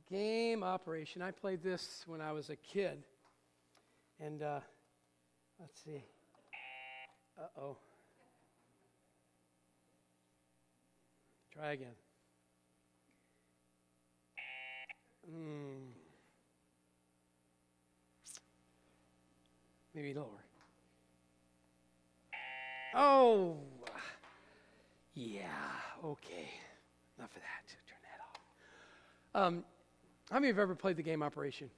Game Operation. I played this when I was a kid. And let's see. Uh-oh. Try again. Maybe lower. Oh, yeah, okay. Enough of that. Turn that off. How many of you have ever played the game Operation?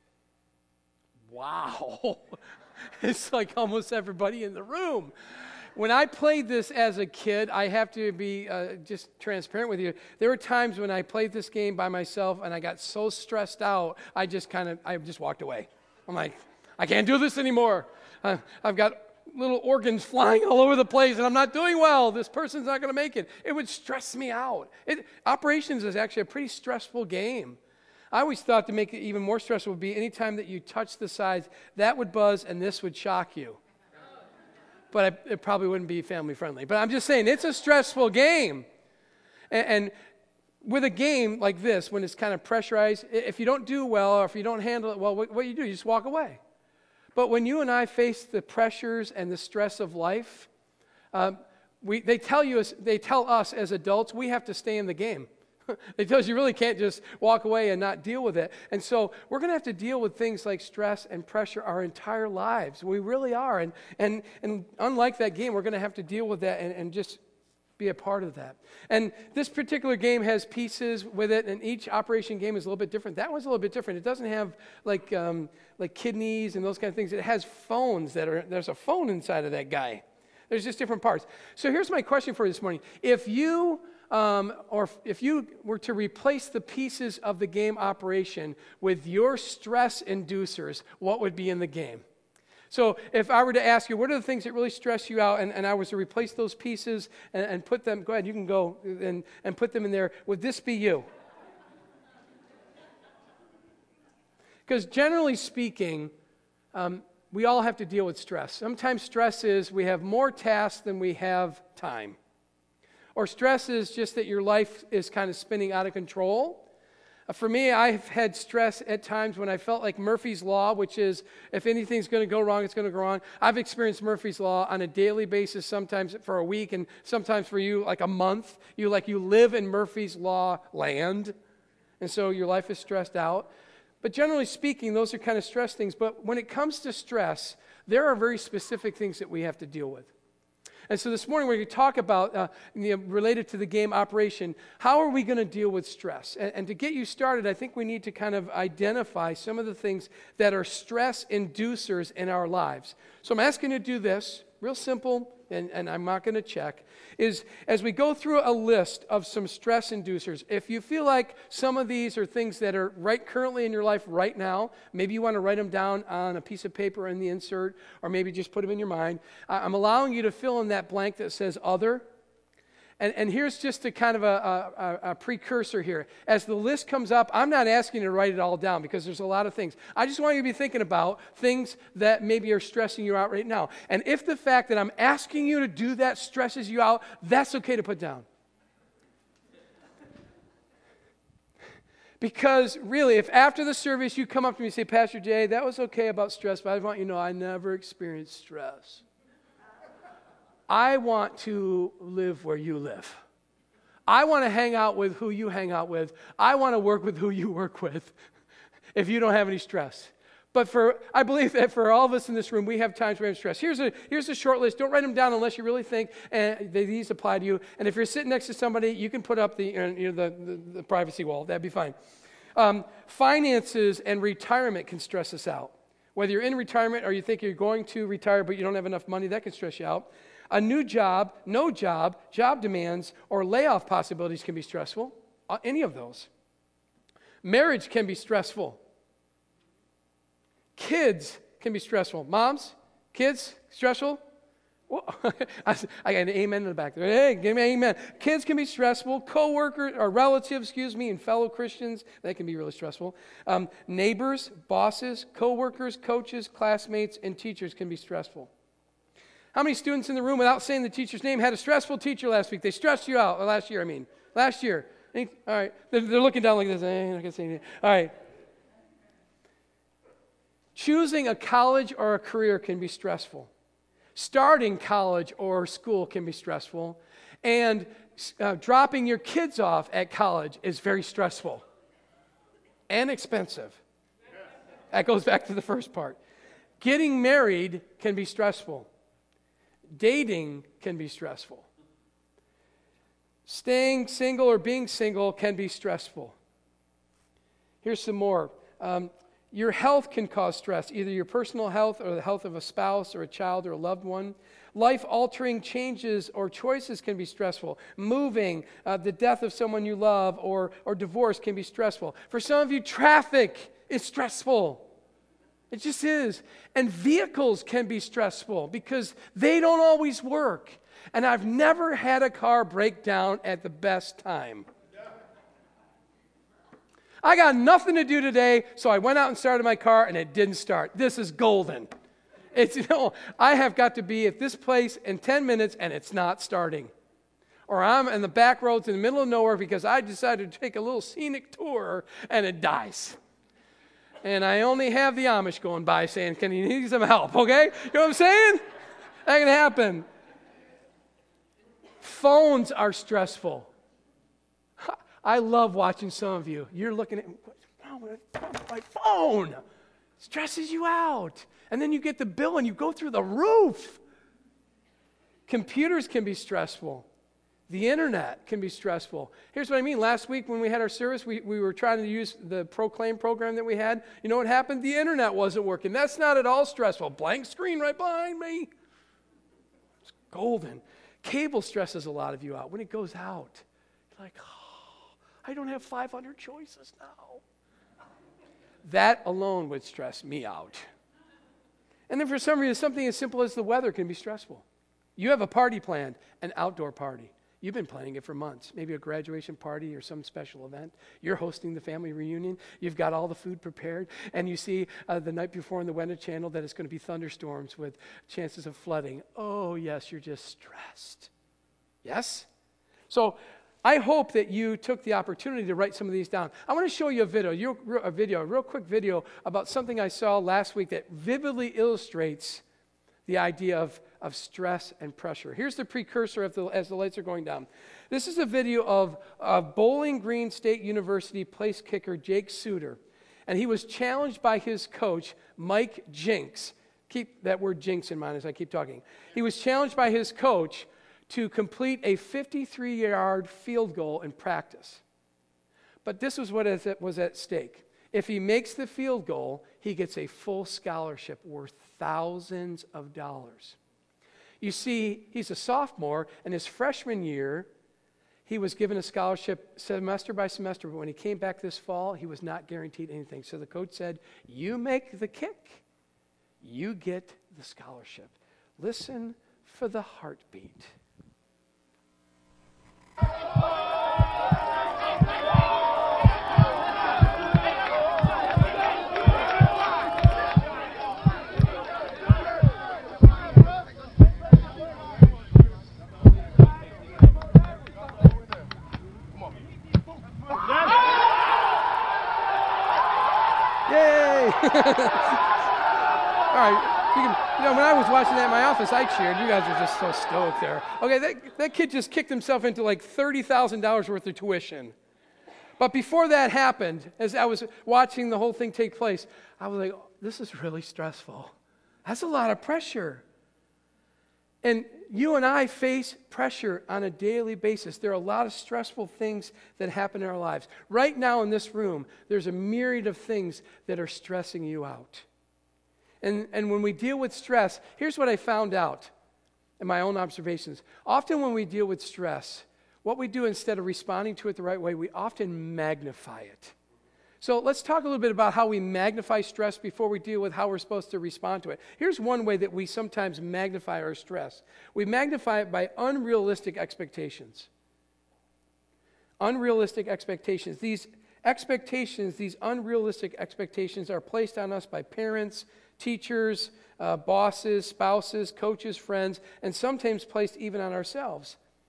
Wow. It's like almost everybody in the room. When I played this as a kid, I have to be just transparent with you. There were times when I played this game by myself and I got so stressed out, I just walked away. I'm like, I can't do this anymore. I've got little organs flying all over the place and I'm not doing well. This person's not going to make it. It would stress me out. Operations is actually a pretty stressful game. I always thought to make it even more stressful would be any time that you touch the sides, that would buzz and this would shock you. But it probably wouldn't be family friendly. But I'm just saying, it's a stressful game. And with a game like this, when it's kind of pressurized, if you don't do well or if you don't handle it well, what you do, you just walk away. But when you and I face the pressures and the stress of life, they tell us as adults, we have to stay in the game. They tell us you really can't just walk away and not deal with it. And so we're going to have to deal with things like stress and pressure our entire lives. We really are. And unlike that game, we're going to have to deal with that and just be a part of that. And this particular game has pieces with it, and each Operation game is a little bit different. That one's a little bit different. It doesn't have like kidneys and those kind of things. It has phones there's a phone inside of that guy. There's just different parts. So here's my question for you this morning. If you were to replace the pieces of the game Operation with your stress inducers, what would be in the game? So if I were to ask you, what are the things that really stress you out, and I was to replace those pieces and put them, go ahead, you can go and put them in there, would this be you? Because generally speaking, we all have to deal with stress. Sometimes stress is we have more tasks than we have time. Or stress is just that your life is kind of spinning out of control. For me, I've had stress at times when I felt like Murphy's Law, which is if anything's going to go wrong, it's going to go wrong. I've experienced Murphy's Law on a daily basis, sometimes for a week, and sometimes for you like a month. You live in Murphy's Law land, and so your life is stressed out. But generally speaking, those are kind of stress things. But when it comes to stress, there are very specific things that we have to deal with. And so this morning we're going to talk about, related to the game Operation, how are we going to deal with stress? And to get you started, I think we need to kind of identify some of the things that are stress inducers in our lives. So I'm asking you to do this, real simple, and I'm not going to check, is as we go through a list of some stress inducers, if you feel like some of these are things that are right currently in your life right now, maybe you want to write them down on a piece of paper in the insert, or maybe just put them in your mind. I'm allowing you to fill in that blank that says other. And here's just a kind of a precursor here. As the list comes up, I'm not asking you to write it all down because there's a lot of things. I just want you to be thinking about things that maybe are stressing you out right now. And if the fact that I'm asking you to do that stresses you out, that's okay to put down. Because really, if after the service you come up to me and say, Pastor Jay, that was okay about stress, but I want you to know I never experienced stress. I want to live where you live. I want to hang out with who you hang out with. I want to work with who you work with if you don't have any stress. But I believe that for all of us in this room, we have times where we have stress. Here's a short list. Don't write them down unless you really think these apply to you. And if you're sitting next to somebody, you can put up the privacy wall. That'd be fine. Finances and retirement can stress us out. Whether you're in retirement or you think you're going to retire but you don't have enough money, that can stress you out. A new job, no job, job demands, or layoff possibilities can be stressful. Any of those. Marriage can be stressful. Kids can be stressful. Moms, kids, stressful? Well, I got an amen in the back there. Hey, give me an amen. Kids can be stressful. Co-workers or relatives, and fellow Christians, that can be really stressful. Neighbors, bosses, co-workers, coaches, classmates, and teachers can be stressful. How many students in the room, without saying the teacher's name, had a stressful teacher last week? They stressed you out, last year. All right. They're looking down like this. I'm not going to say anything. All right. Choosing a college or a career can be stressful. Starting college or school can be stressful. And dropping your kids off at college is very stressful and expensive. That goes back to the first part. Getting married can be stressful. Dating can be stressful. Staying single or being single can be stressful. Here's some more. Your health can cause stress, either your personal health or the health of a spouse or a child or a loved one. Life-altering changes or choices can be stressful. Moving, the death of someone you love, or divorce can be stressful. For some of you, traffic is stressful. It just is. And vehicles can be stressful because they don't always work. And I've never had a car break down at the best time. I got nothing to do today, so I went out and started my car, and it didn't start. This is golden. I have got to be at this place in 10 minutes, and it's not starting. Or I'm in the back roads in the middle of nowhere because I decided to take a little scenic tour, and it dies. And I only have the Amish going by saying, can you need some help, okay? You know what I'm saying? That can happen. Phones are stressful. I love watching some of you. You're looking at, what's wrong with my phone? It stresses you out. And then you get the bill and you go through the roof. Computers can be stressful. The internet can be stressful. Here's what I mean. Last week when we had our service, we were trying to use the Proclaim program that we had. You know what happened? The internet wasn't working. That's not at all stressful. Blank screen right behind me. It's golden. Cable stresses a lot of you out. When it goes out, you're like, I don't have 500 choices now. That alone would stress me out. And then for some reason, something as simple as the weather can be stressful. You have a party planned, an outdoor party. You've been planning it for months, maybe a graduation party or some special event. You're hosting the family reunion. You've got all the food prepared, and you see the night before on the Weather Channel that it's going to be thunderstorms with chances of flooding. Oh, yes, you're just stressed. Yes? So I hope that you took the opportunity to write some of these down. I want to show you a real quick video about something I saw last week that vividly illustrates the idea of stress and pressure. Here's the precursor as the lights are going down. This is a video of Bowling Green State University place kicker Jake Suter. And he was challenged by his coach, Mike Jinks. Keep that word Jinks in mind as I keep talking. He was challenged by his coach to complete a 53-yard field goal in practice. But this was what was at stake. If he makes the field goal, he gets a full scholarship worth thousands of dollars. You see, he's a sophomore, and his freshman year, he was given a scholarship semester by semester, but when he came back this fall, he was not guaranteed anything. So the coach said, you make the kick, you get the scholarship. Listen for the heartbeat. All right. When I was watching that in my office, I cheered. You guys are just so stoked there. Okay, that kid just kicked himself into like $30,000 worth of tuition. But before that happened, as I was watching the whole thing take place, I was like, oh, this is really stressful. That's a lot of pressure. And you and I face pressure on a daily basis. There are a lot of stressful things that happen in our lives. Right now in this room, there's a myriad of things that are stressing you out. And when we deal with stress, here's what I found out in my own observations. Often when we deal with stress, what we do instead of responding to it the right way, we often magnify it. So let's talk a little bit about how we magnify stress before we deal with how we're supposed to respond to it. Here's one way that we sometimes magnify our stress. We magnify it by unrealistic expectations. Unrealistic expectations. These unrealistic expectations are placed on us by parents, teachers, bosses, spouses, coaches, friends, and sometimes placed even on ourselves.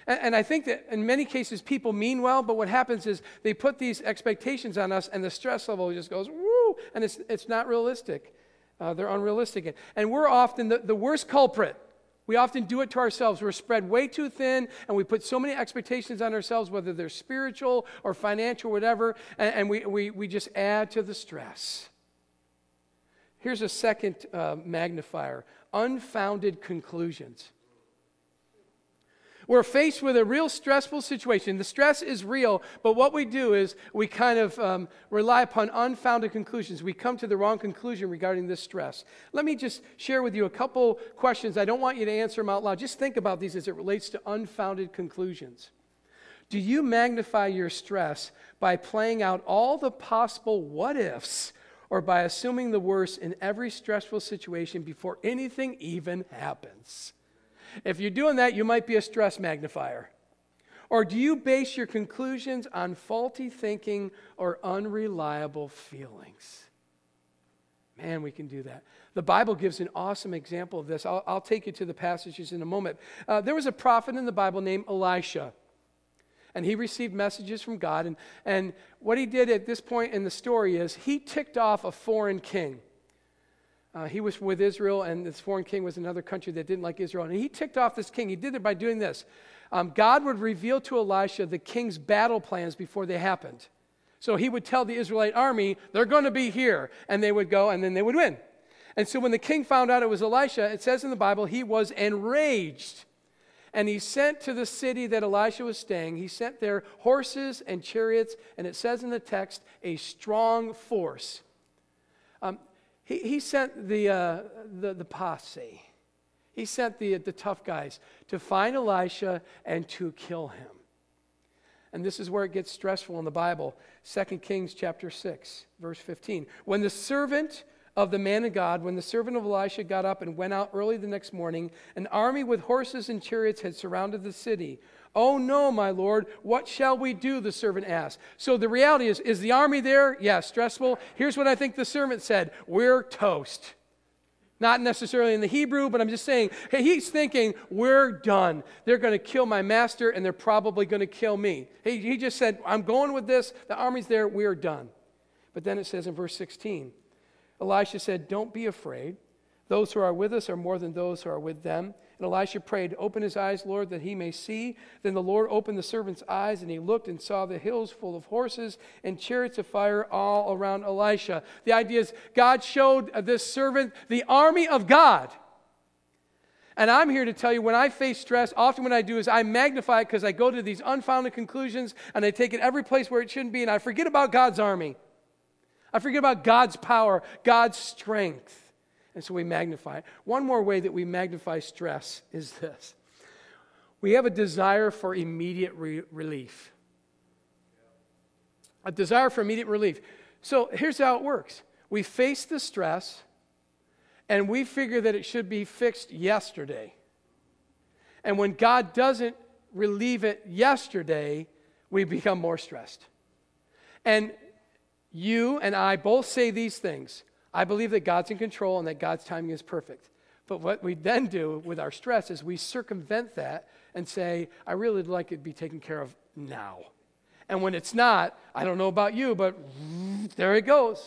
And I think that in many cases people mean well, but what happens is they put these expectations on us and the stress level just goes, woo, and it's not realistic. They're unrealistic. And we're often the worst culprit. We often do it to ourselves. We're spread way too thin, and we put so many expectations on ourselves, whether they're spiritual or financial, whatever, and we just add to the stress. Here's a second magnifier: unfounded conclusions. We're faced with a real stressful situation. The stress is real, but what we do is we kind of rely upon unfounded conclusions. We come to the wrong conclusion regarding this stress. Let me just share with you a couple questions. I don't want you to answer them out loud. Just think about these as it relates to unfounded conclusions. Do you magnify your stress by playing out all the possible what-ifs, or by assuming the worst in every stressful situation before anything even happens? If you're doing that, you might be a stress magnifier. Or do you base your conclusions on faulty thinking or unreliable feelings? Man, we can do that. The Bible gives an awesome example of this. I'll take you to the passages in a moment. There was a prophet in the Bible named Elisha. And he received messages from God. And what he did at this point in the story is he ticked off a foreign king. He was with Israel, and this foreign king was another country that didn't like Israel. And he ticked off this king. He did it by doing this. God would reveal to Elisha the king's battle plans before they happened. So he would tell the Israelite army, they're going to be here. And they would go, and then they would win. And so when the king found out it was Elisha, it says in the Bible, he was enraged. And he sent to the city that Elisha was staying, he sent there horses and chariots, and it says in the text, a strong force. He sent the posse. He sent the tough guys to find Elisha and to kill him. And this is where it gets stressful in the Bible. 2 Kings chapter 6, verse 15. When the servant of the man of God, when the servant of Elisha got up and went out early the next morning, an army with horses and chariots had surrounded the city. "Oh no, my Lord, what shall we do?" the servant asked. So the reality is the army there? Yeah, stressful. Here's what I think the servant said: we're toast. Not necessarily in the Hebrew, but I'm just saying, hey, he's thinking, we're done. They're going to kill my master, and they're probably going to kill me. He just said, I'm going with this. The army's there. We're done. But then it says in verse 16, Elisha said, "Don't be afraid. Those who are with us are more than those who are with them." And Elisha prayed, "Open his eyes, Lord, that he may see." Then the Lord opened the servant's eyes, and he looked and saw the hills full of horses and chariots of fire all around Elisha. The idea is God showed this servant the army of God. And I'm here to tell you, when I face stress, often what I do is I magnify it because I go to these unfounded conclusions, and I take it every place where it shouldn't be, and I forget about God's army. I forget about God's power, God's strength. And so we magnify it. One more way that we magnify stress is this. We have a desire for immediate relief. A desire for immediate relief. So here's how it works. We face the stress, and we figure that it should be fixed yesterday. And when God doesn't relieve it yesterday, we become more stressed. And you and I both say these things. I believe that God's in control and that God's timing is perfect. But what we then do with our stress is we circumvent that and say, I really would like it to be taken care of now. And when it's not, I don't know about you, but there it goes.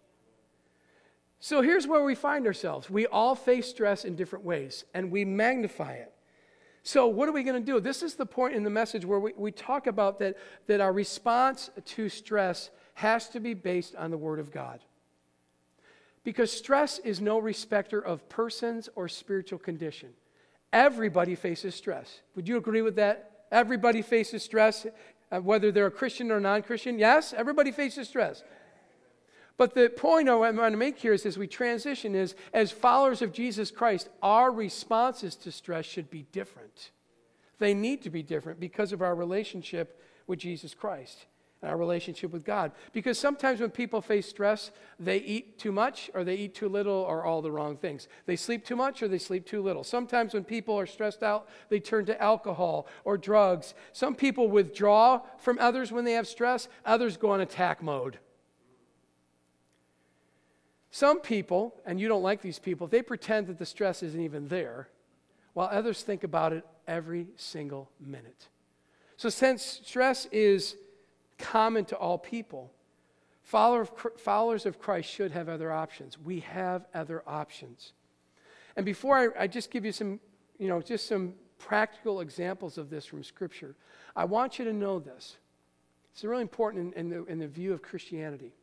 So here's where we find ourselves. We all face stress in different ways, and we magnify it. So what are we going to do? This is the point in the message where we talk about that our response to stress has to be based on the Word of God. Because stress is no respecter of persons or spiritual condition. Everybody faces stress. Would you agree with that? Everybody faces stress, whether they're a Christian or non-Christian. Yes, everybody faces stress. But the point I want to make here is, as we transition, is as followers of Jesus Christ, our responses to stress should be different. They need to be different because of our relationship with Jesus Christ. Our relationship with God. Because sometimes when people face stress, they eat too much or they eat too little or all the wrong things. They sleep too much or they sleep too little. Sometimes when people are stressed out, they turn to alcohol or drugs. Some people withdraw from others when they have stress. Others go on attack mode. Some people, and you don't like these people, they pretend that the stress isn't even there, while others think about it every single minute. So since stress is common to all people, followers of Christ should have other options. We have other options. And before I just give you some, just some practical examples of this from Scripture, I want you to know this. It's really important in the view of Christianity.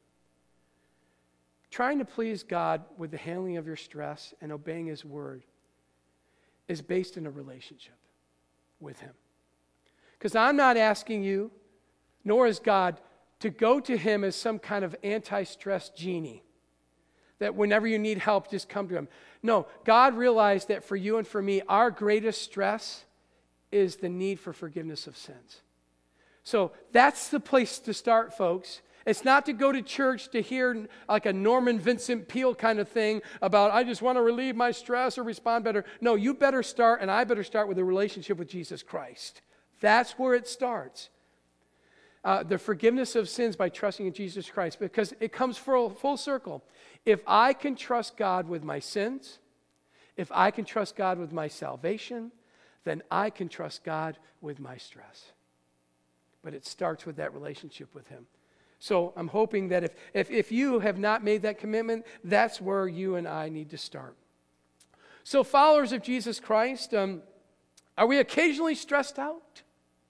Trying to please God with the handling of your stress and obeying His word is based in a relationship with Him. Because I'm not asking you, nor is God, to go to Him as some kind of anti-stress genie, that whenever you need help, just come to Him. No, God realized that for you and for me, our greatest stress is the need for forgiveness of sins. So that's the place to start, folks. It's not to go to church to hear like a Norman Vincent Peale kind of thing about, I just want to relieve my stress or respond better. No, you better start, and I better start with a relationship with Jesus Christ. That's where it starts. The forgiveness of sins by trusting in Jesus Christ, because it comes full circle. If I can trust God with my sins, if I can trust God with my salvation, then I can trust God with my stress. But it starts with that relationship with Him. So I'm hoping that if you have not made that commitment, that's where you and I need to start. So followers of Jesus Christ, are we occasionally stressed out?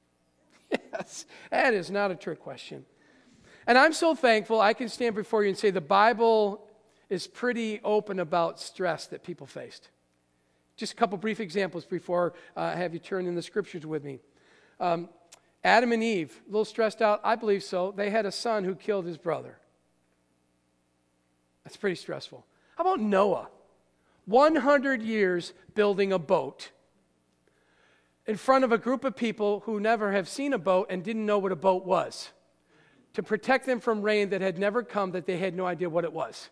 Yes, that is not a trick question. And I'm so thankful I can stand before you and say the Bible is pretty open about stress that people faced. Just a couple brief examples before I have you turn in the Scriptures with me. Adam and Eve, a little stressed out? I believe so. They had a son who killed his brother. That's pretty stressful. How about Noah? 100 years building a boat in front of a group of people who never have seen a boat and didn't know what a boat was, to protect them from rain that had never come, that they had no idea what it was.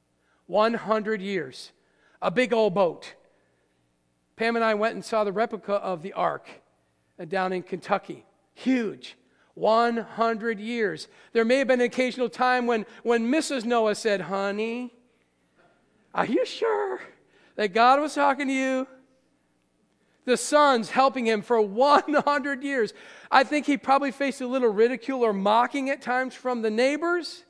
100 years. A big old boat. Pam and I went and saw the replica of the Ark down in Kentucky. Huge. 100 years. There may have been an occasional time when Mrs. Noah said, honey, are you sure that God was talking to you? The sons helping him for 100 years. I think he probably faced a little ridicule or mocking at times from the neighbors.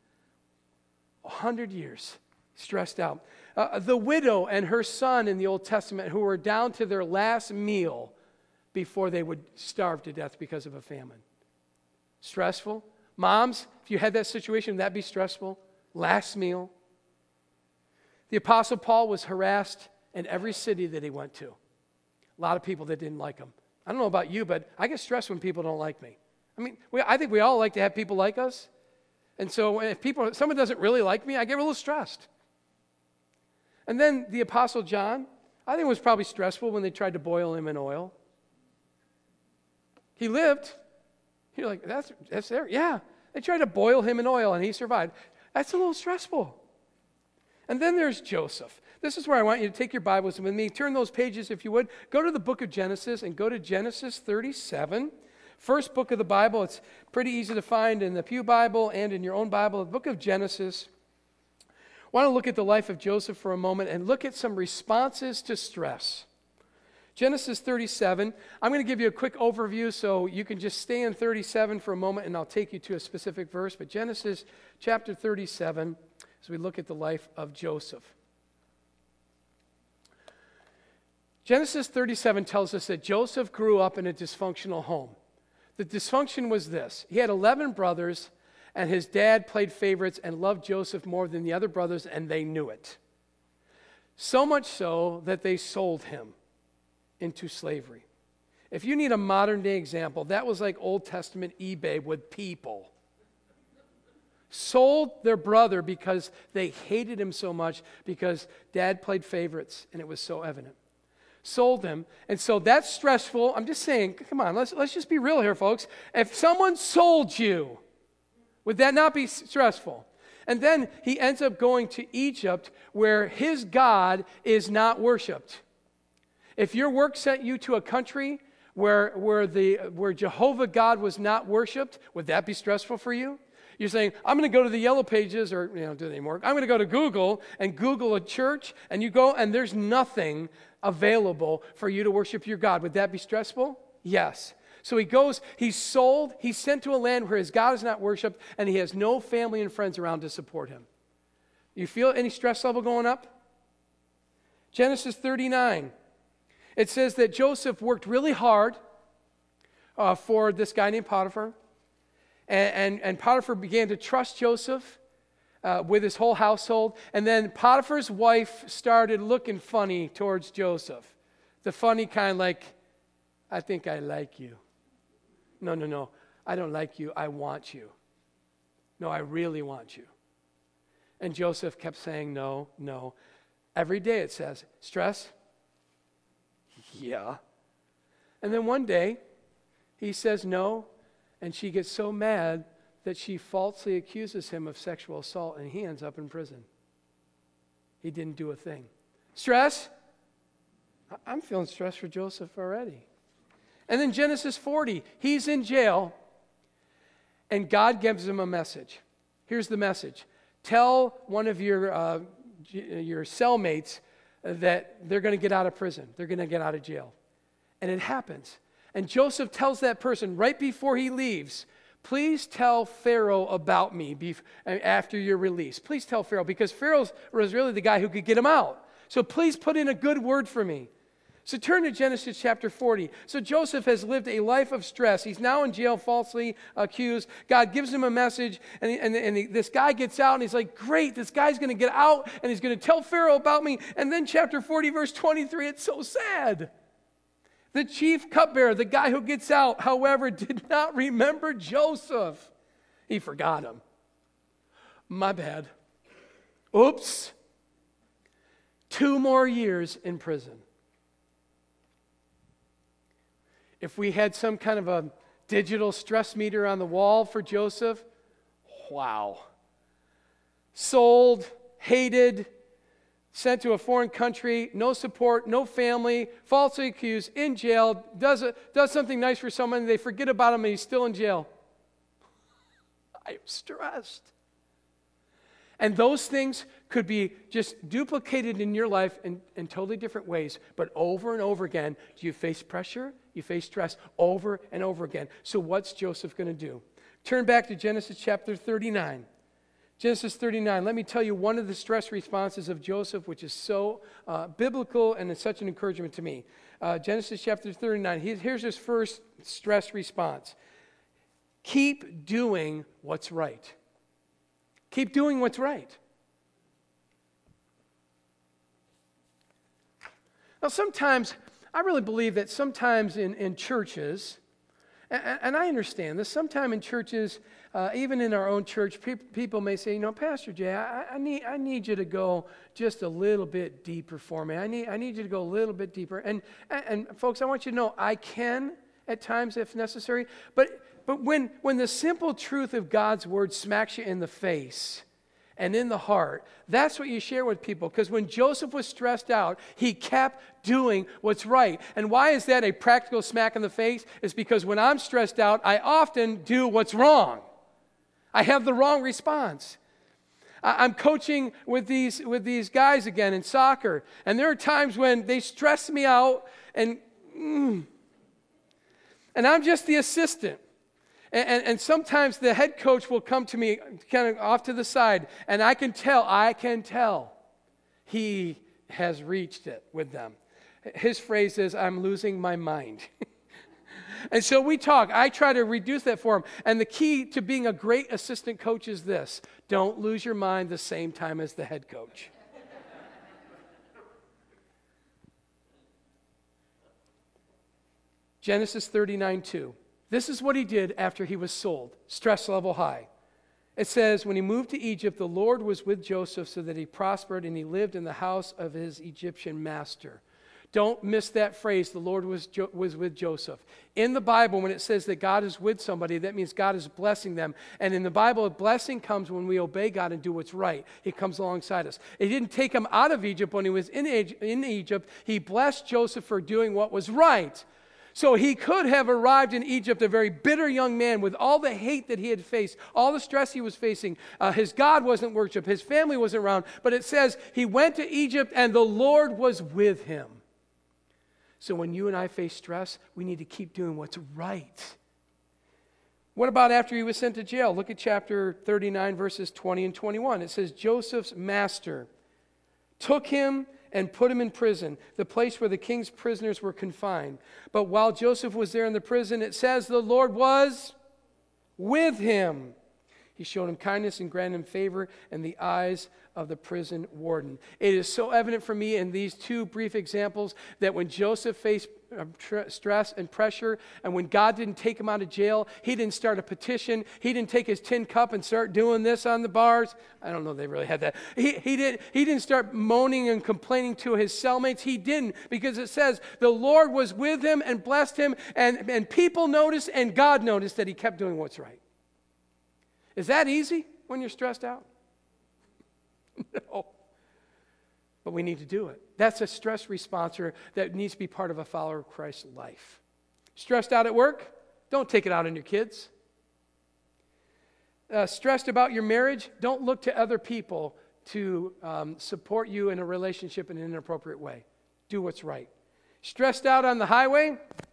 100 years, stressed out. The widow and her son in the Old Testament who were down to their last meal before they would starve to death because of a famine. Stressful. Moms, if you had that situation, would that be stressful? Last meal. The Apostle Paul was harassed in every city that he went to. A lot of people that didn't like him. I don't know about you, but I get stressed when people don't like me. I mean, I think we all like to have people like us. And so if someone doesn't really like me, I get a little stressed. And then the Apostle John, I think it was probably stressful when they tried to boil him in oil. He lived. You're like, that's there? Yeah. They tried to boil him in oil and he survived. That's a little stressful. And then there's Joseph. This is where I want you to take your Bibles with me. Turn those pages, if you would. Go to the book of Genesis and go to Genesis 37. First book of the Bible. It's pretty easy to find in the Pew Bible and in your own Bible. The book of Genesis. I want to look at the life of Joseph for a moment and look at some responses to stress. Genesis 37. I'm going to give you a quick overview so you can just stay in 37 for a moment and I'll take you to a specific verse. But Genesis chapter 37, as we look at the life of Joseph. Genesis 37 tells us that Joseph grew up in a dysfunctional home. The dysfunction was this. He had 11 brothers, and his dad played favorites and loved Joseph more than the other brothers, and they knew it. So much so that they sold him into slavery. If you need a modern day example, that was like Old Testament eBay with people. Sold their brother because they hated him so much because dad played favorites, and it was so evident. Sold him. And so that's stressful. I'm just saying, come on, let's just be real here, folks. If someone sold you, would that not be stressful? And then he ends up going to Egypt where his God is not worshiped. If your work sent you to a country where Jehovah God was not worshiped, would that be stressful for you? You're saying, I'm going to go to the Yellow Pages, or do it anymore. I'm going to go to Google and Google a church, and you go, and there's nothing available for you to worship your God. Would that be stressful? Yes. So he goes, he's sold, he's sent to a land where his God is not worshiped, and he has no family and friends around to support him. You feel any stress level going up? Genesis 39. It says that Joseph worked really hard for this guy named Potiphar. And Potiphar began to trust Joseph with his whole household. And then Potiphar's wife started looking funny towards Joseph. The funny kind, like, I think I like you. No, I don't like you. I want you. No, I really want you. And Joseph kept saying, no. Every day it says, stress? Yeah. And then one day, he says no, and she gets so mad that she falsely accuses him of sexual assault, and he ends up in prison. He didn't do a thing. Stress? I'm feeling stressed for Joseph already. And then Genesis 40, he's in jail, and God gives him a message. Here's the message. Tell one of your cellmates that they're going to get out of prison. They're going to get out of jail. And it happens. And Joseph tells that person right before he leaves, please tell Pharaoh about me after your release. Please tell Pharaoh, because Pharaoh was really the guy who could get him out. So please put in a good word for me. So turn to Genesis chapter 40. So Joseph has lived a life of stress. He's now in jail, falsely accused. God gives him a message, and this guy gets out, and he's like, great, this guy's going to get out, and he's going to tell Pharaoh about me. And then chapter 40, verse 23, it's so sad. The chief cupbearer, the guy who gets out, however, did not remember Joseph. He forgot him. My bad. Oops. 2 more years in prison. If we had some kind of a digital stress meter on the wall for Joseph, wow. Sold, hated, sent to a foreign country, no support, no family, falsely accused, in jail, does something nice for someone, they forget about him and he's still in jail. I'm stressed. And those things could be just duplicated in your life in totally different ways, but over and over again, do you face pressure? You face stress over and over again. So what's Joseph going to do? Turn back to Genesis chapter 39. Genesis 39, let me tell you one of the stress responses of Joseph, which is so biblical and it's such an encouragement to me. Genesis chapter 39, here's his first stress response. Keep doing what's right. Keep doing what's right. Now sometimes, I really believe that sometimes in churches, and I understand this, sometimes in churches, even in our own church, people may say, Pastor Jay, I need you to go just a little bit deeper for me. I need you to go a little bit deeper. And folks, I want you to know I can at times if necessary, but when the simple truth of God's word smacks you in the face and in the heart, that's what you share with people. Because when Joseph was stressed out, he kept doing what's right. And why is that a practical smack in the face? It's because when I'm stressed out, I often do what's wrong. I have the wrong response. I'm coaching with these guys again in soccer, and there are times when they stress me out, and I'm just the assistant. And sometimes the head coach will come to me kind of off to the side, and I can tell he has reached it with them. His phrase is, I'm losing my mind. And so we talk. I try to reduce that for him. And the key to being a great assistant coach is this: don't lose your mind the same time as the head coach. Genesis 39:2. This is what he did after he was sold. Stress level high. It says, when he moved to Egypt, the Lord was with Joseph so that he prospered and he lived in the house of his Egyptian master. Don't miss that phrase, the Lord was with Joseph. In the Bible, when it says that God is with somebody, that means God is blessing them. And in the Bible, a blessing comes when we obey God and do what's right. He comes alongside us. It didn't take him out of Egypt when he was in Egypt. He blessed Joseph for doing what was right. So he could have arrived in Egypt a very bitter young man with all the hate that he had faced, all the stress he was facing. His God wasn't worshipped. His family wasn't around. But it says he went to Egypt and the Lord was with him. So when you and I face stress, we need to keep doing what's right. What about after he was sent to jail? Look at chapter 39, verses 20 and 21. It says, Joseph's master took him and put him in prison, the place where the king's prisoners were confined. But while Joseph was there in the prison, it says the Lord was with him. He showed him kindness and granted him favor in the eyes of the prison warden. It is so evident for me in these two brief examples that when Joseph faced stress and pressure, and when God didn't take him out of jail, he didn't start a petition. He didn't take his tin cup and start doing this on the bars. I don't know if they really had that. He didn't start moaning and complaining to his cellmates. He didn't, because it says the Lord was with him and blessed him, and people noticed and God noticed that he kept doing what's right. Is that easy when you're stressed out? No. But we need to do it. That's a stress responser that needs to be part of a follower of Christ's life. Stressed out at work? Don't take it out on your kids. Stressed about your marriage? Don't look to other people to support you in a relationship in an inappropriate way. Do what's right. Stressed out on the highway?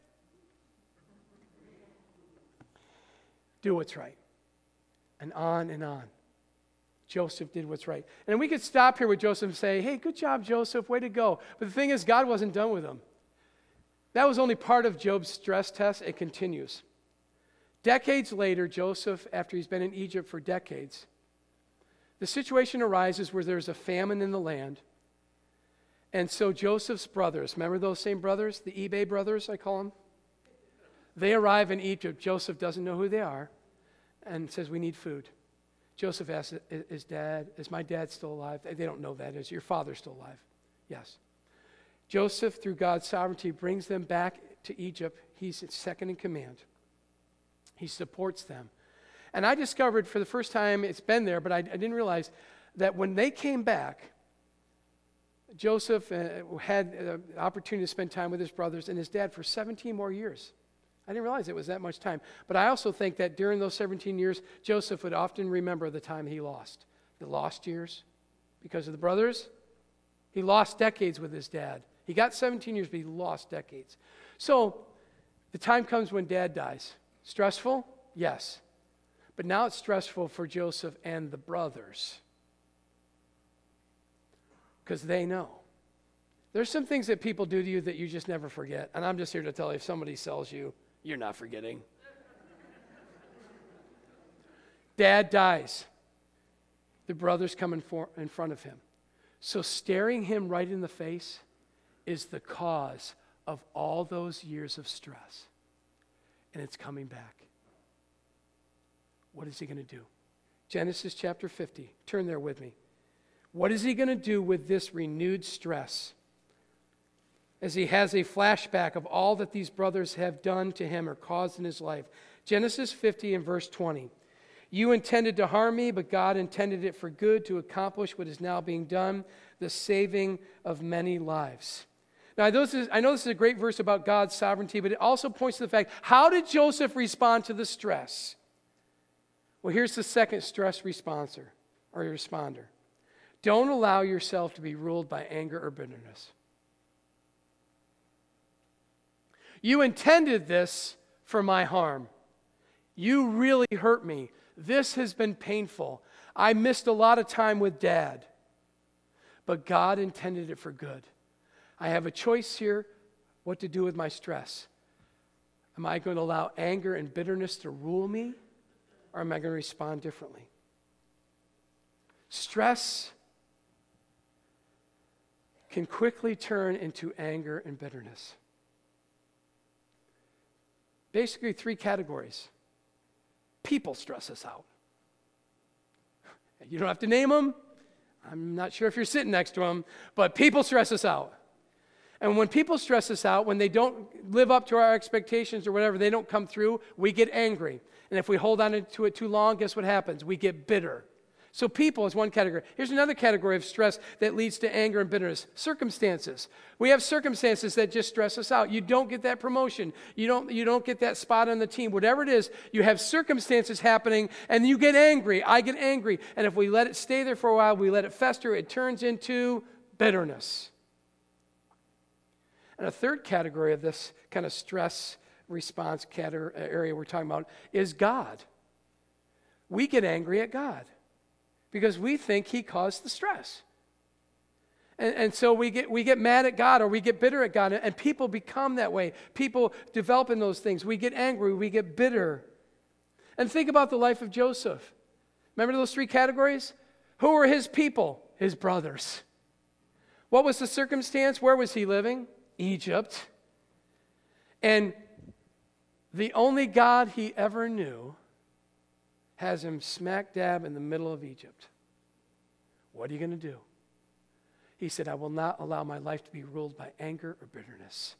Do what's right. And on and on. Joseph did what's right. And we could stop here with Joseph and say, hey, good job, Joseph, way to go. But the thing is, God wasn't done with him. That was only part of Job's stress test. It continues. Decades later, Joseph, after he's been in Egypt for decades, the situation arises where there's a famine in the land. And so Joseph's brothers, remember those same brothers, the eBay brothers, I call them? They arrive in Egypt. Joseph doesn't know who they are and says, we need food. Joseph asks, is my dad still alive? They don't know that. Is your father still alive? Yes. Joseph, through God's sovereignty, brings them back to Egypt. He's second in command. He supports them. And I discovered for the first time, it's been there, but I didn't realize that when they came back, Joseph had the opportunity to spend time with his brothers and his dad for 17 more years. I didn't realize it was that much time. But I also think that during those 17 years, Joseph would often remember the time he lost. The lost years because of the brothers. He lost decades with his dad. He got 17 years, but he lost decades. So the time comes when dad dies. Stressful? Yes. But now it's stressful for Joseph and the brothers. Because they know. There's some things that people do to you that you just never forget. And I'm just here to tell you, if somebody sells you, you're not forgetting. Dad dies. The brothers come in front of him. So staring him right in the face is the cause of all those years of stress. And it's coming back. What is he going to do? Genesis chapter 50. Turn there with me. What is he going to do with this renewed stress? As he has a flashback of all that these brothers have done to him or caused in his life. Genesis 50 and verse 20. You intended to harm me, but God intended it for good to accomplish what is now being done, the saving of many lives. Now, I know this is a great verse about God's sovereignty, but it also points to the fact, how did Joseph respond to the stress? Well, here's the second stress responder. Don't allow yourself to be ruled by anger or bitterness. You intended this for my harm. You really hurt me. This has been painful. I missed a lot of time with Dad. But God intended it for good. I have a choice here what to do with my stress. Am I going to allow anger and bitterness to rule me? Or am I going to respond differently? Stress can quickly turn into anger and bitterness. Basically, three categories. People stress us out. You don't have to name them. I'm not sure if you're sitting next to them, but people stress us out. And when people stress us out, when they don't live up to our expectations or whatever, they don't come through, we get angry. And if we hold on to it too long, guess what happens? We get bitter. So people is one category. Here's another category of stress that leads to anger and bitterness. Circumstances. We have circumstances that just stress us out. You don't get that promotion. You don't get that spot on the team. Whatever it is, you have circumstances happening and you get angry. I get angry. And if we let it stay there for a while, we let it fester, it turns into bitterness. And a third category of this kind of stress response area we're talking about is God. We get angry at God because we think he caused the stress. And so we get mad at God, or we get bitter at God, and people become that way. People develop in those things. We get angry, we get bitter. And think about the life of Joseph. Remember those three categories? Who were his people? His brothers. What was the circumstance? Where was he living? Egypt. And the only God he ever knew has him smack dab in the middle of Egypt. What are you going to do? He said, I will not allow my life to be ruled by anger or bitterness.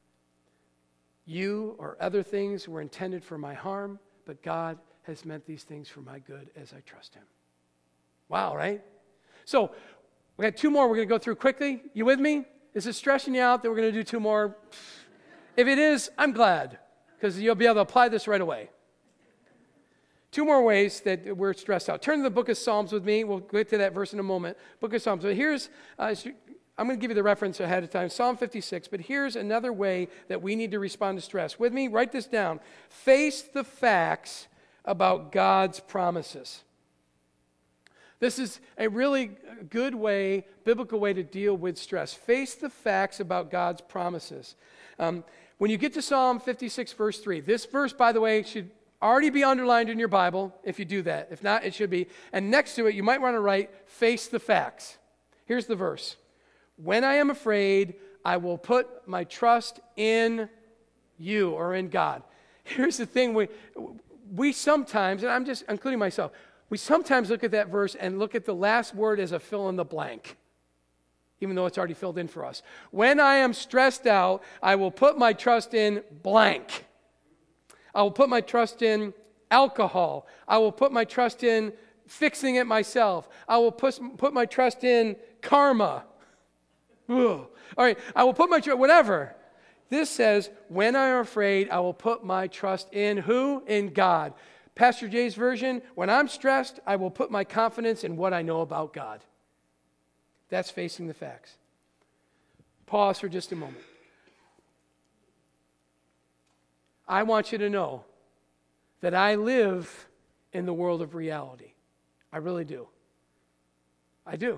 You or other things were intended for my harm, but God has meant these things for my good as I trust him. Wow, right? So we got two more we're going to go through quickly. You with me? Is it stressing you out that we're going to do two more? If it is, I'm glad, because you'll be able to apply this right away. Two more ways that we're stressed out. Turn to the book of Psalms with me. We'll get to that verse in a moment. Book of Psalms. But here's, I'm going to give you the reference ahead of time, Psalm 56. But here's another way that we need to respond to stress. With me, write this down. Face the facts about God's promises. This is a really good way, biblical way to deal with stress. Face the facts about God's promises. When you get to Psalm 56, verse 3, this verse, by the way, should already be underlined in your Bible if you do that. If not, it should be. And next to it, you might want to write, face the facts. Here's the verse. When I am afraid, I will put my trust in you, or in God. Here's the thing. We sometimes, and I'm just including myself, we sometimes look at that verse and look at the last word as a fill in the blank, even though it's already filled in for us. When I am stressed out, I will put my trust in blank. I will put my trust in alcohol. I will put my trust in fixing it myself. I will put my trust in karma. Ugh. All right, I will put my trust, whatever. This says, when I am afraid, I will put my trust in who? In God. Pastor Jay's version, when I'm stressed, I will put my confidence in what I know about God. That's facing the facts. Pause for just a moment. I want you to know that I live in the world of reality. I really do. I do.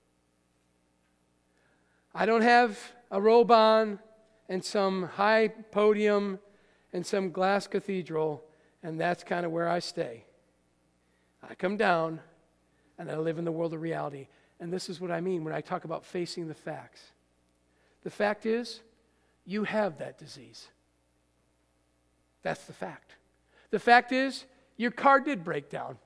I don't have a robe on and some high podium and some glass cathedral, and that's kind of where I stay. I come down and I live in the world of reality. And this is what I mean when I talk about facing the facts. The fact is, you have that disease. That's the fact. The fact is, your car did break down.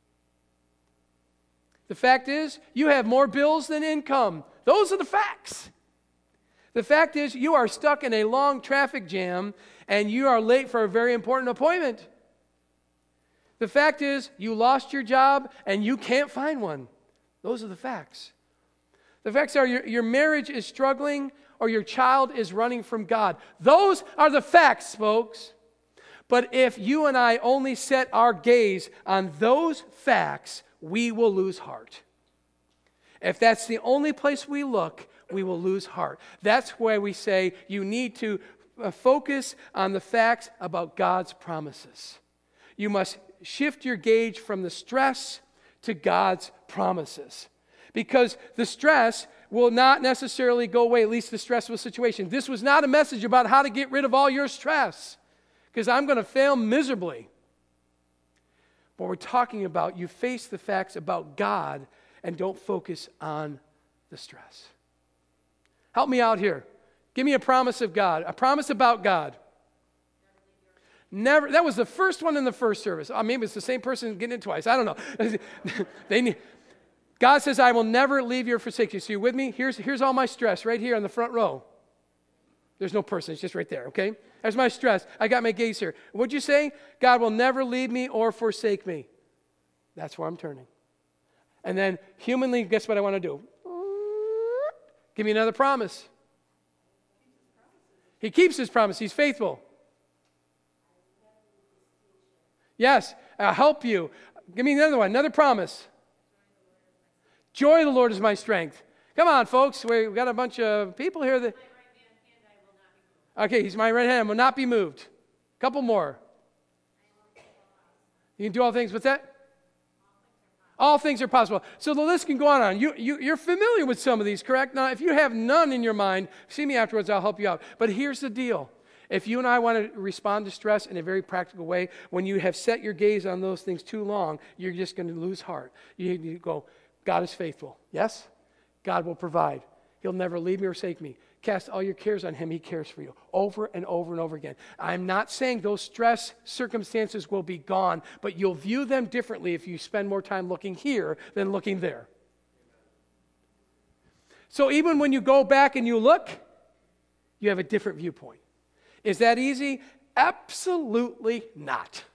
The fact is, you have more bills than income. Those are the facts. The fact is, you are stuck in a long traffic jam and you are late for a very important appointment. The fact is, you lost your job and you can't find one. Those are the facts. The facts are your marriage is struggling or your child is running from God. Those are the facts, folks. But if you and I only set our gaze on those facts, we will lose heart. If that's the only place we look, we will lose heart. That's why we say you need to focus on the facts about God's promises. You must shift your gauge from the stress to God's promises. Because the stress will not necessarily go away, at least the stressful situation. This was not a message about how to get rid of all your stress, because I'm going to fail miserably. But we're talking about you face the facts about God and don't focus on the stress. Help me out here. Give me a promise of God, a promise about God. Never. That was the first one in the first service. Maybe it's the same person getting it twice. I don't know. God says, I will never leave you or forsake you. So you with me? Here's all my stress right here on the front row. There's no person. It's just right there, okay? There's my stress. I got my gaze here. What'd you say? God will never leave me or forsake me. That's where I'm turning. And then humanly, guess what I want to do? Give me another promise. He keeps his promise. He's faithful. Yes, I'll help you. Give me another one, another promise. Joy of the Lord is my strength. Come on, folks. We've got a bunch of people here that... Okay, he's my right hand, will not be moved. Couple more. You can do all things. What's that? All things are possible. So the list can go on. You're familiar with some of these, correct? Now, if you have none in your mind, see me afterwards, I'll help you out. But here's the deal. If you and I want to respond to stress in a very practical way, when you have set your gaze on those things too long, you're just going to lose heart. You go, God is faithful. Yes? God will provide. He'll never leave me or forsake me. Cast all your cares on him. He cares for you. Over and over and over again. I'm not saying those stress circumstances will be gone, but you'll view them differently if you spend more time looking here than looking there. So even when you go back and you look, you have a different viewpoint. Is that easy? Absolutely not.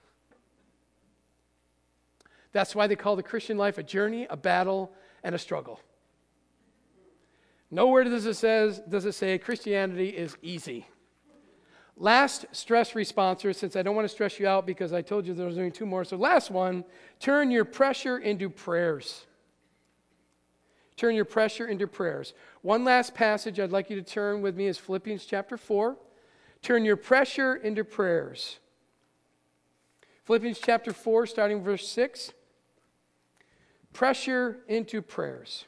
That's why they call the Christian life a journey, a battle, and a struggle. Nowhere does it say Christianity is easy. Last stress responser, since I don't want to stress you out because I told you there was only two more. So last one, turn your pressure into prayers. Turn your pressure into prayers. One last passage I'd like you to turn with me is Philippians chapter 4. Turn your pressure into prayers. Philippians chapter 4, starting verse 6. Pressure into prayers.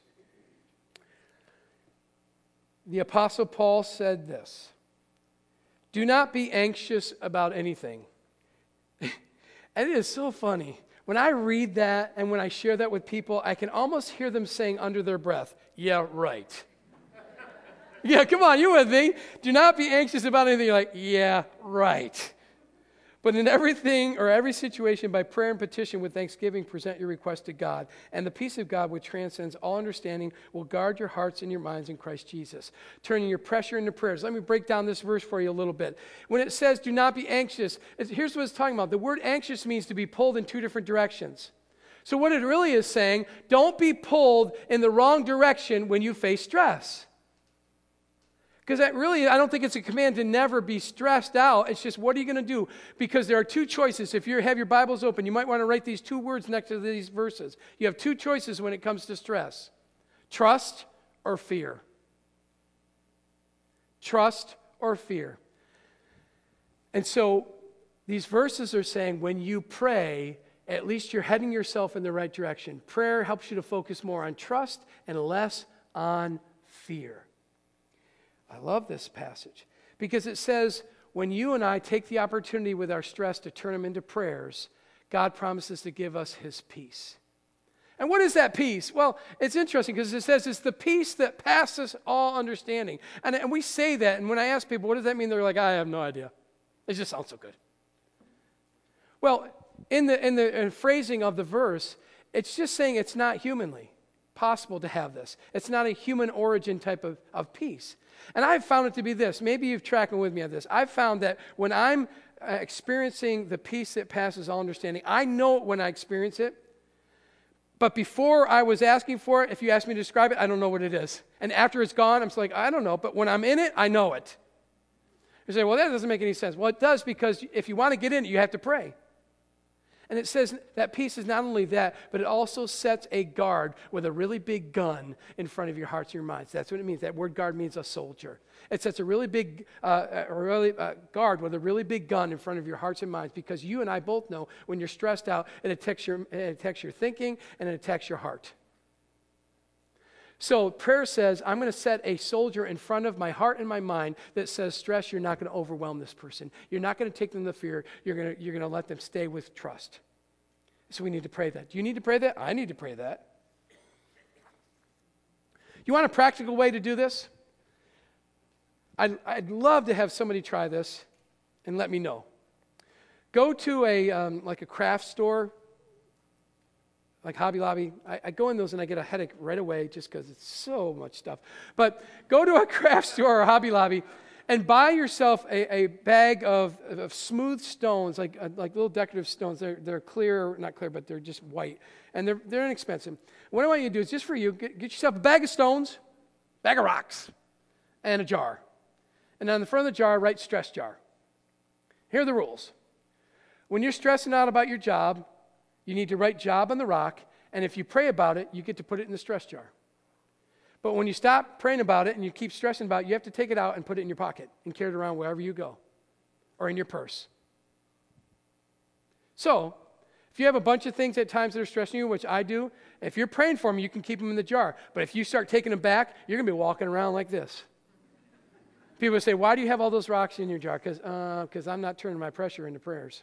The Apostle Paul said this, do not be anxious about anything. And it is so funny. When I read that and when I share that with people, I can almost hear them saying under their breath, yeah, right. Yeah, come on, you with me? Do not be anxious about anything. You're like, yeah, right. But in everything or every situation, by prayer and petition with thanksgiving, present your request to God. And the peace of God, which transcends all understanding, will guard your hearts and your minds in Christ Jesus. Turning your pressure into prayers. Let me break down this verse for you a little bit. When it says, do not be anxious, here's what it's talking about. The word anxious means to be pulled in two different directions. So what it really is saying, don't be pulled in the wrong direction when you face stress. Because that really, I don't think it's a command to never be stressed out. It's just, what are you going to do? Because there are two choices. If you have your Bibles open, you might want to write these two words next to these verses. You have two choices when it comes to stress. Trust or fear. Trust or fear. And so these verses are saying when you pray, at least you're heading yourself in the right direction. Prayer helps you to focus more on trust and less on fear. I love this passage because it says when you and I take the opportunity with our stress to turn them into prayers, God promises to give us his peace. And what is that peace? Well, it's interesting because it says it's the peace that passes all understanding. And we say that, and when I ask people, what does that mean? They're like, I have no idea. It just sounds so good. Well, in the phrasing of the verse, it's just saying it's not humanly possible to have this. It's not a human origin type of peace. And I've found it to be this. Maybe you've tracking with me on this. I've found that when I'm experiencing the peace that passes all understanding, I know it when I experience it. But before I was asking for it, if you ask me to describe it, I don't know what it is. And after it's gone, I'm just like, I don't know. But when I'm in it, I know it. You say, well, that doesn't make any sense. Well, it does because if you want to get in it, you have to pray. And it says that peace is not only that, but it also sets a guard with a really big gun in front of your hearts and your minds. That's what it means. That word guard means a soldier. It sets a really big guard with a really big gun in front of your hearts and minds because you and I both know when you're stressed out, it attacks your thinking and it attacks your heart. So prayer says, I'm going to set a soldier in front of my heart and my mind that says, stress, you're not going to overwhelm this person. You're not going to take them to fear. You're going to let them stay with trust. So we need to pray that. Do you need to pray that? I need to pray that. You want a practical way to do this? I'd love to have somebody try this and let me know. Go to a craft store, like Hobby Lobby. I go in those and I get a headache right away just because it's so much stuff. But go to a craft store or Hobby Lobby and buy yourself a bag of smooth stones, like little decorative stones. They're clear, not clear, but they're just white. And they're inexpensive. What I want you to do is just for you, get yourself a bag of stones, bag of rocks, and a jar. And on the front of the jar, write stress jar. Here are the rules. When you're stressing out about your job, you need to write job on the rock, and if you pray about it, you get to put it in the stress jar. But when you stop praying about it and you keep stressing about it, you have to take it out and put it in your pocket and carry it around wherever you go or in your purse. So, if you have a bunch of things at times that are stressing you, which I do, if you're praying for them, you can keep them in the jar. But if you start taking them back, you're going to be walking around like this. People say, why do you have all those rocks in your jar? Because I'm not turning my pressure into prayers.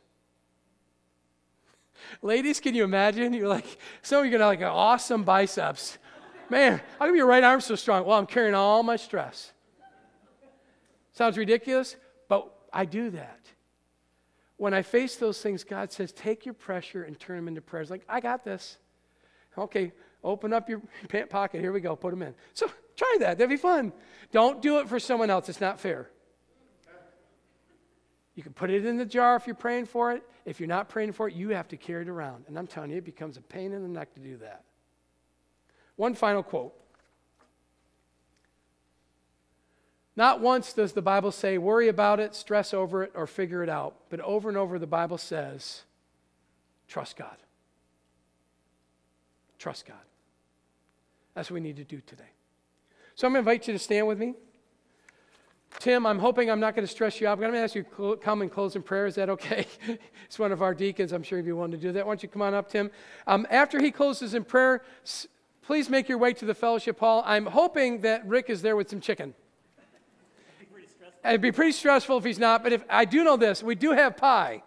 Ladies, can you imagine? You're like, some of you are going to have like awesome biceps. Man, how come your right arm's so strong? Well, I'm carrying all my stress. Sounds ridiculous, but I do that. When I face those things, God says, take your pressure and turn them into prayers. Like, I got this. Okay, open up your pant pocket. Here we go. Put them in. So try that. That'd be fun. Don't do it for someone else. It's not fair. You can put it in the jar if you're praying for it. If you're not praying for it, you have to carry it around. And I'm telling you, it becomes a pain in the neck to do that. One final quote. Not once does the Bible say, worry about it, stress over it, or figure it out. But over and over, the Bible says, trust God. Trust God. That's what we need to do today. So I'm going to invite you to stand with me. Tim, I'm hoping I'm not going to stress you out, but I'm going to ask you to come and close in prayer. Is that okay? It's one of our deacons. I'm sure if you want to do that. Why don't you come on up, Tim? After he closes in prayer, please make your way to the fellowship hall. I'm hoping that Rick is there with some chicken. It'd be pretty stressful if he's not, but if I do know this, we do have pie.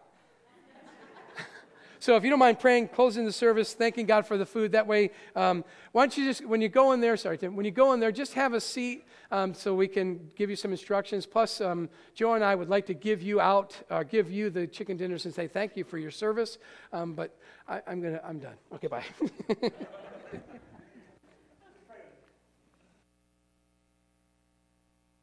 So if you don't mind praying, closing the service, thanking God for the food, that way, why don't you just, when you go in there, sorry, Tim, when you go in there, just have a seat so we can give you some instructions. Plus, Joe and I would like to give you the chicken dinners and say thank you for your service, but I'm done. Okay, bye.